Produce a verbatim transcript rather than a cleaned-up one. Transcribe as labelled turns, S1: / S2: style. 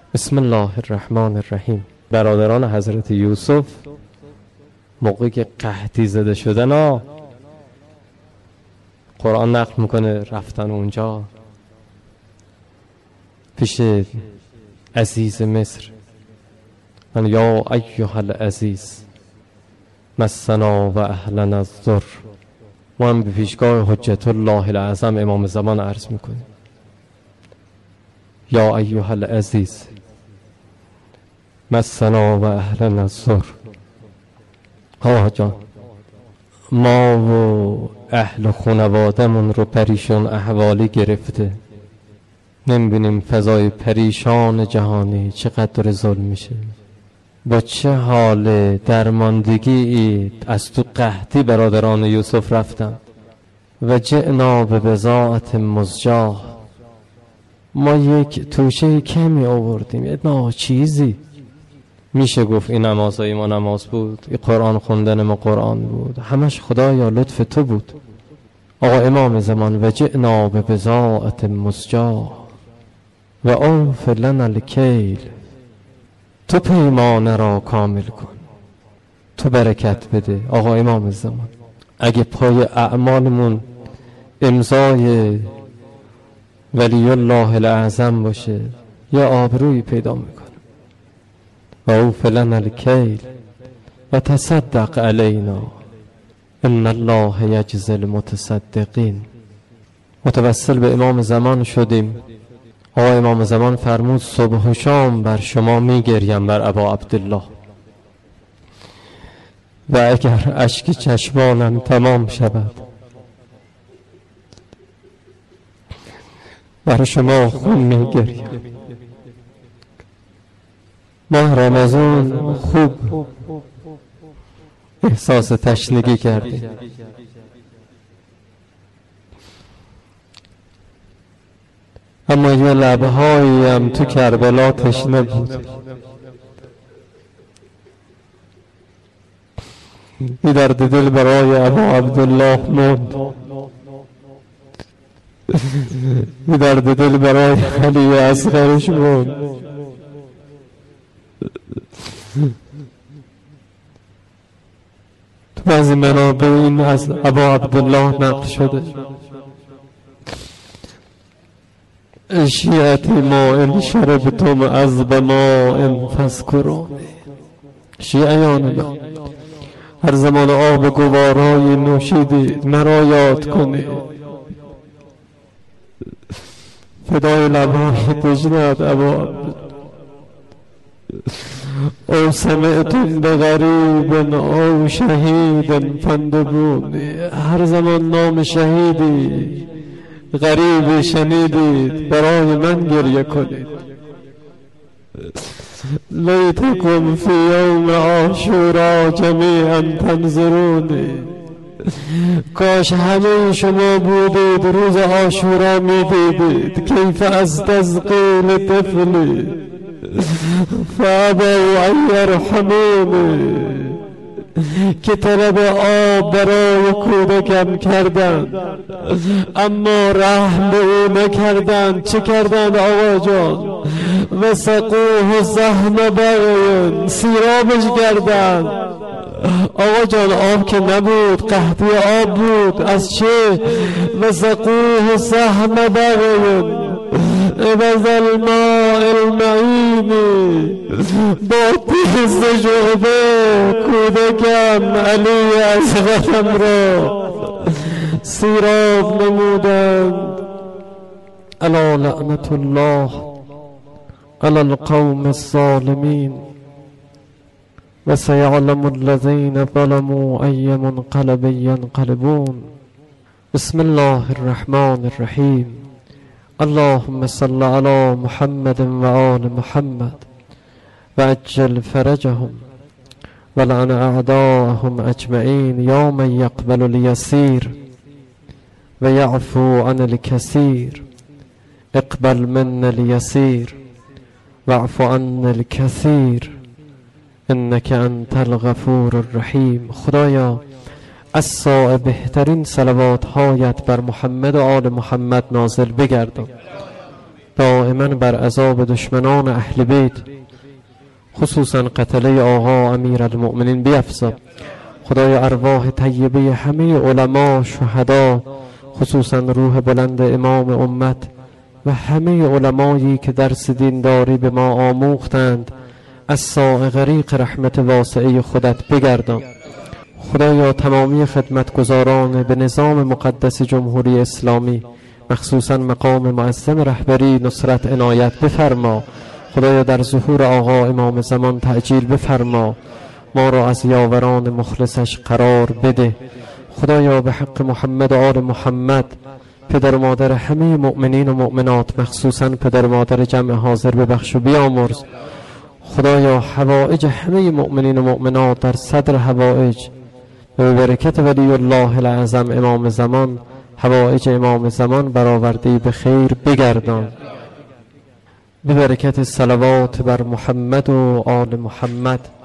S1: بسم الله الرحمن الرحیم. برادران حضرت یوسف موقعی که قحطی زده شدن ها قرآن نقل میکنه رفتن اونجا پیش عزیز مصر، من یا ایها العزیز مسنا و اهلنا الضر. ما هم به پیشگاه حجت الله الاعظم امام زمان عرض میکنیم یا ایها العزیز مسنا و اهلنا الضر. آقا جان، ما و اهل خانوادمون رو پریشان احوالی گرفته، نمیبینیم فضای پریشان جهانی چقدر ظلم میشه، با چه حال درماندگی از تو قحطی برادران یوسف رفتن. و جئنا به بضاعة مزجاة، ما یک توشه کمی آوردیم، یه ناچیزی. میشه گفت این نمازای ما نماز بود، این قرآن خوندن ما قرآن بود، همش خدایا لطف تو بود. آقا امام زمان و جئنا به بضاعة مزجاة و اوف لنا الکیل، تو پیمانه را کامل کن، تو برکت بده. آقا امام زمان اگه پای اعمالمون امضای ولی الله الاعظم باشه یا آبروی پیدا میکنه. و اوف لنا الکیل و تصدق علینا ان الله یجزی المتصدقین. متوسل به امام زمان شدیم. آقا امام زمان فرمود صبح و شام بر شما میگریم بر ابا عبدالله، و اگر اشک چشمانم تمام شود بر شما خون میگریم. ماه رمضان خوب احساس تشنگی کردیم، اما یه لبهایی هم تو کربلا تشنه بود. این درد دل برای ابا عبدالله موند، این درد دل برای علی اصغرش موند. تو بعضی منابع این از ابا عبدالله نقل شده شیعتی ما ان شربتم عذب ما ان فذکرونی. شیعیان من هر زمان آب گوارای نوشیدید مرا یاد کنید. فدای لبهای تشنه‌ات ابا او سمعتم بغریب او شهید فندبونی. هر زمان نام شهیدی غریب شنیدید برای من گریه کنید. لیتکم فی یوم عاشورا جمیعا تنظرونی. کاش همه شما بودید روز عاشورا میدیدید کیف استسقی لطفلی فابوا ان یرحمونی، که طلب آب برای کودکم کردن اما رحم به او نکردن. چه کردن آقا جان؟ و سقوه سهم بغین، سیرابش کردن. آقا جان آب که نبود، قحطی آب بود. از چه؟ و سقوه سهم بغین عوض الماء المعینی. با تیز شعبه کودکم علی اصغرم را سیراب نمودند. الا لعنت الله علی القوم الظالمین و سیعلم الذین ظلموا ای منقلب ینقلبون. بسم الله الرحمن الرحیم. اللهم صل علی محمد و آل محمد و عجل فرجهم و لعن اعداءهم اجمعین. یا من یقبل الیسیر و یعفو عن الکثیر اقبل من الیسیر واعف عن الکثیر انک انت الغفور الرحیم. خدایا از ساعه بهترین صلوات هایت بر محمد و آل محمد نازل بگردان. دائما بر عذاب دشمنان اهل بیت خصوصا قتله آقا امیرالمؤمنین بیفزا. خدایا ارواح طیبه همه علما، شهدا، خصوصا روح بلند امام امت و همه علمایی که درس دینداری به ما آموختند از ساع غریق رحمت واسعه خودت بگردان. خدایا تمامی خدمتگزاران به نظام مقدس جمهوری اسلامی، مخصوصا مقام معظم رهبری، نصرت عنایت بفرما. خدایا در ظهور آقا امام زمان تعجیل بفرما، ما را از یاوران مخلصش قرار بده. خدایا به حق محمد و آل محمد، پدر و مادر همه مؤمنین و مؤمنات، مخصوصا پدر و مادر جمع حاضر ببخش و بیامرز. خدایا حوائج همه مؤمنین و مؤمنات در صدر حوائج به برکت ولی الله العظم امام زمان، حوائج امام زمان برآورده به خیر بگردان. به برکت صلوات بر محمد و آل محمد.